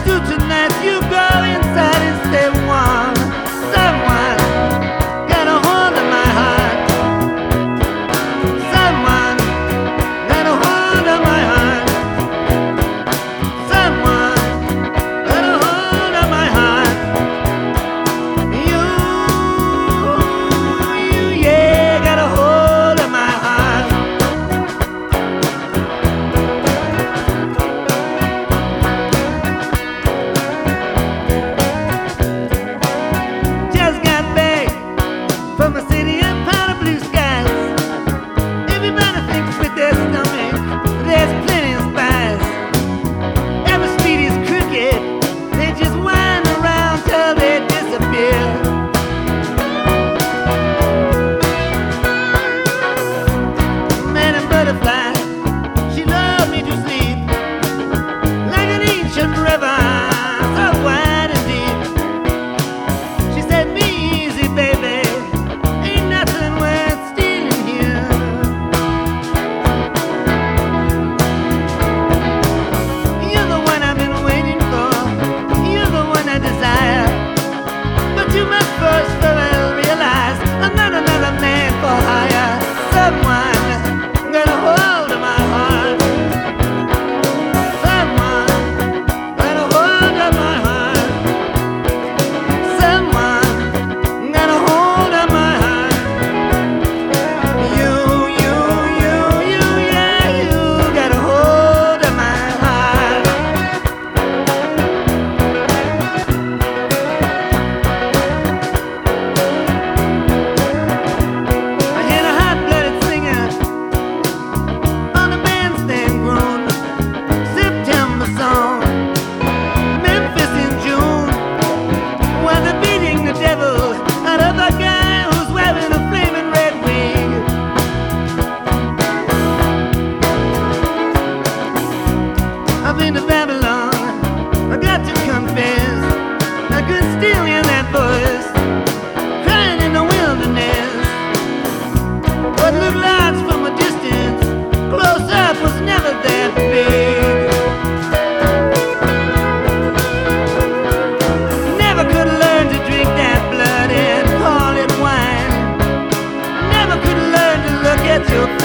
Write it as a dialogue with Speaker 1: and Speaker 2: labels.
Speaker 1: do tonight. You go inside and stay warm. Someone got a hold of my heart. Someone got a hold of my heart. Someone got a hold of my heart. You, yeah, got a hold of my heart. Just got back from a city of powder blue skies. Everybody thinks with their stomach there's plenty of spice. Every street is crooked, they just wind around till they disappear. Man and butterfly, she loved me to sleep, like an ancient river, so wide and deep. She said, "Be easy, baby, ain't nothing worth stealing here." You're the one I've been waiting for, you're the one I desire. But you must first realize I'm not another man for hire. Someone got a hold of my heart. Someone got a hold of my heart. Someone got a hold of my heart. You, yeah, you got a hold of my heart. I hear a hot-blooded singer on the bandstand groan. September song, Memphis in June, while they're beating the devil out of a guy who's wearing a flaming red wig. I've been to Babylon, I got to confess, I could still hear that voice crying in the wilderness. What looked large from a distance, close up was never that big. Never could learn to drink that blood and call it wine. Never could learn to look at your